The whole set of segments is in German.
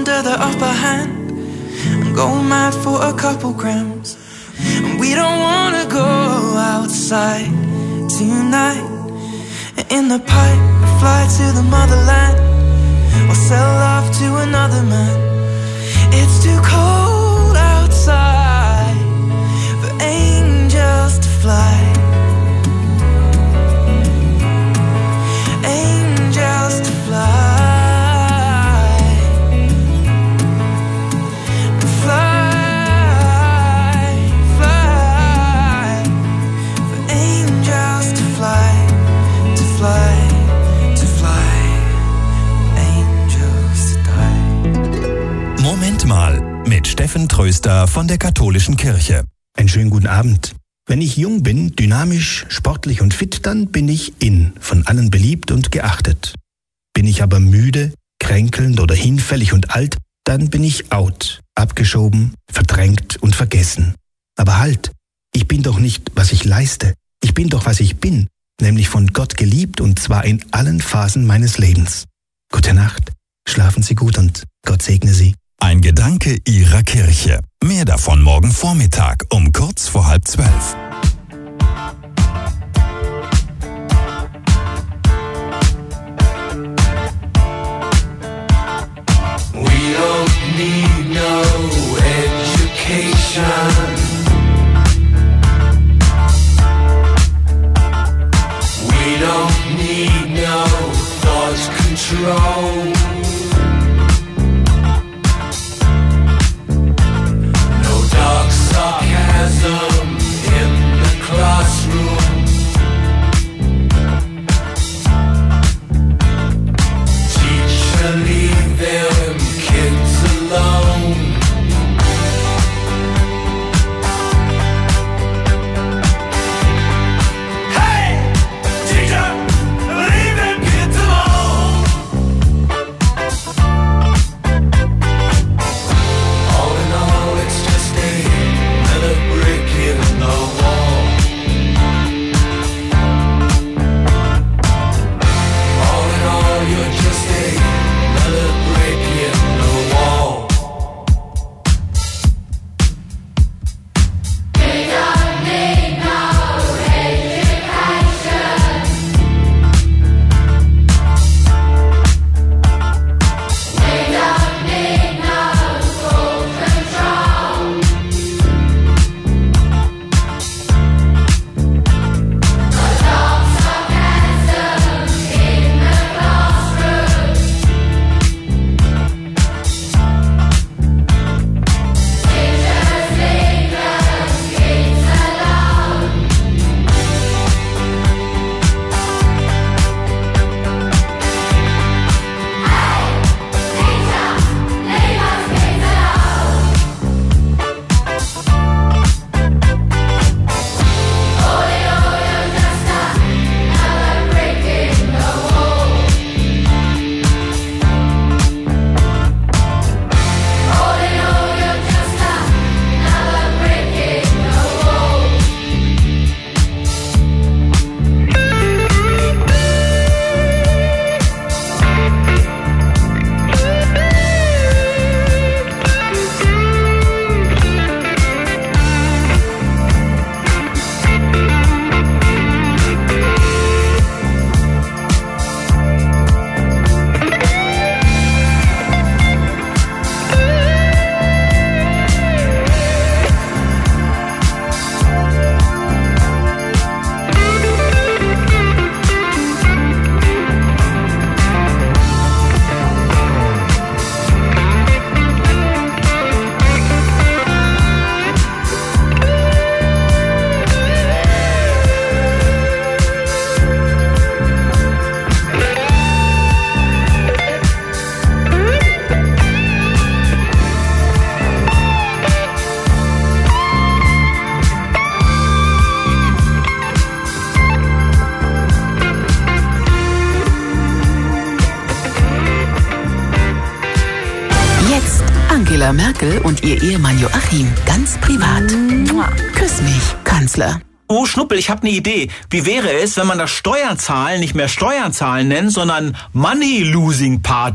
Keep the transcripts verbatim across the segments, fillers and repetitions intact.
under the upper hand and go mad for a couple grams. And we don't wanna go outside tonight. In the pipe, fly to the motherland or sell love to another man. It's too cold outside for angels to fly. Angels to fly. Moment mal mit Steffen Tröster von der Katholischen Kirche. Einen schönen guten Abend. Wenn ich jung bin, dynamisch, sportlich und fit, dann bin ich in, von allen beliebt und geachtet. Bin ich aber müde, kränkelnd oder hinfällig und alt, dann bin ich out, abgeschoben, verdrängt und vergessen. Aber halt, ich bin doch nicht, was ich leiste. Ich bin doch, was ich bin, nämlich von Gott geliebt und zwar in allen Phasen meines Lebens. Gute Nacht, schlafen Sie gut und Gott segne Sie. Ein Gedanke Ihrer Kirche. Mehr davon morgen Vormittag um kurz vor halb zwölf. We don't need no education. We don't need no thought control. Dark sarcasm in the classroom. Teacher, leave them kids alone. Hey, teacher, leave them kids alone. All in all, it's just a brick in the wall. All in all, you're just another brick in the wall. We don't need no education. We don't need no full control. Angela Merkel und ihr Ehemann Joachim ganz privat. Küss mich, Kanzler. Oh, Schnuppel, ich habe eine Idee. Wie wäre es, wenn man das Steuerzahlen nicht mehr Steuerzahlen nennt, sondern Money-Losing Party?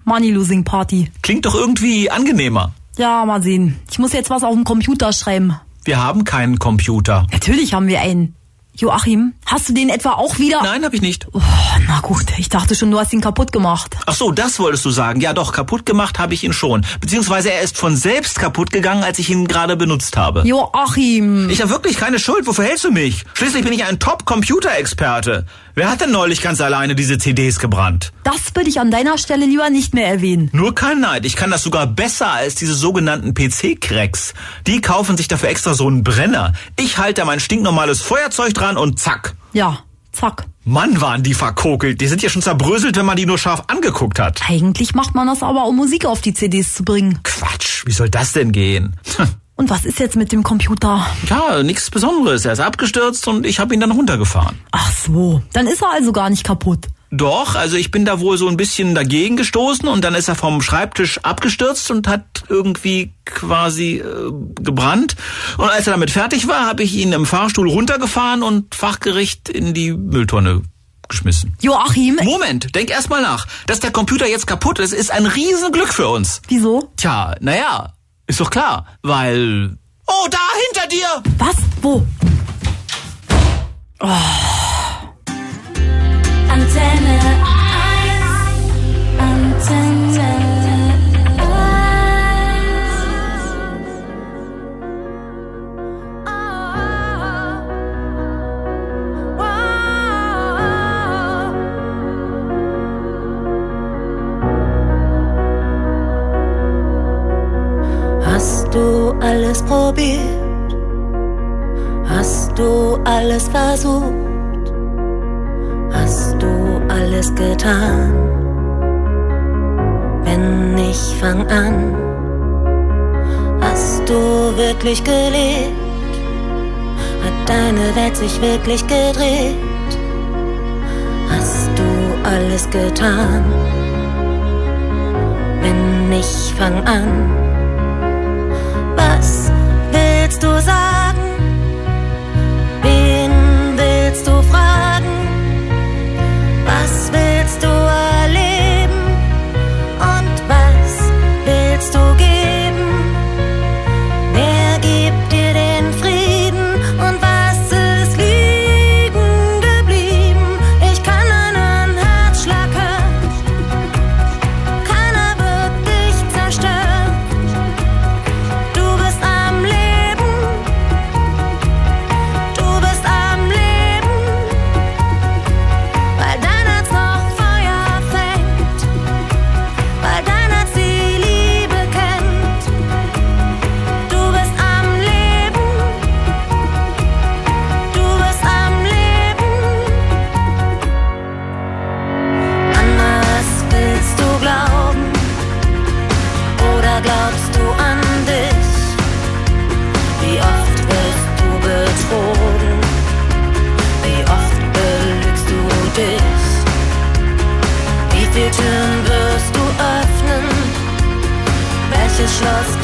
Money Losing Party. Klingt doch irgendwie angenehmer. Ja, mal sehen. Ich muss jetzt was auf dem Computer schreiben. Wir haben keinen Computer. Natürlich haben wir einen. Joachim, hast du den etwa auch wieder? Nein, habe ich nicht. Oh, na gut, ich dachte schon, du hast ihn kaputt gemacht. Ach so, das wolltest du sagen. Ja doch, kaputt gemacht habe ich ihn schon. Beziehungsweise er ist von selbst kaputt gegangen, als ich ihn gerade benutzt habe. Joachim. Ich habe wirklich keine Schuld. Wofür hältst du mich? Schließlich bin ich ein Top-Computerexperte. Wer hat denn neulich ganz alleine diese C Ds gebrannt? Das würde ich an deiner Stelle lieber nicht mehr erwähnen. Nur kein Neid. Ich kann das sogar besser als diese sogenannten P C-Cracks. Die kaufen sich dafür extra so einen Brenner. Ich halte da mein stinknormales Feuerzeug dran und zack. Ja, zack. Mann, waren die verkokelt. Die sind ja schon zerbröselt, wenn man die nur scharf angeguckt hat. Eigentlich macht man das aber, um Musik auf die C Ds zu bringen. Quatsch, wie soll das denn gehen? Und was ist jetzt mit dem Computer? Ja, nichts Besonderes. Er ist abgestürzt und ich habe ihn dann runtergefahren. Ach so, dann ist er also gar nicht kaputt. Doch, also ich bin da wohl so ein bisschen dagegen gestoßen und dann ist er vom Schreibtisch abgestürzt und hat irgendwie quasi äh, gebrannt. Und als er damit fertig war, habe ich ihn im Fahrstuhl runtergefahren und fachgerecht in die Mülltonne geschmissen. Joachim? Moment, denk erst mal nach. Dass der Computer jetzt kaputt ist, ist ein Riesenglück für uns. Wieso? Tja, naja, ist doch klar, weil... Oh, da, hinter dir! Was? Wo? Oh. Antenne eins, Antenne eins. Oh, oh, oh. Hast du alles probiert? Hast du alles versucht? Hast du alles getan? Wenn ich fang an, hast du wirklich gelebt? Hat deine Welt sich wirklich gedreht? Hast du alles getan? Wenn ich fang an, was willst du sagen? Wen willst du fragen? Was willst du erleben und was willst du geben? Wer gibt dir den Frieden und was ist liegen geblieben? Ich kann einen Herzschlag hören, keiner wird dich zerstören. Du bist am Leben, du bist am Leben, weil dein Herz noch Feuer fängt, weil dein Herz die Liebe kennt. Du bist am Leben, du bist am Leben. An was willst du glauben? Oder glaubst du an dich? Wie oft wirst du betrogen? Wie oft belügst du dich? Wie viel Türen wirst du öffnen? Welches Schloss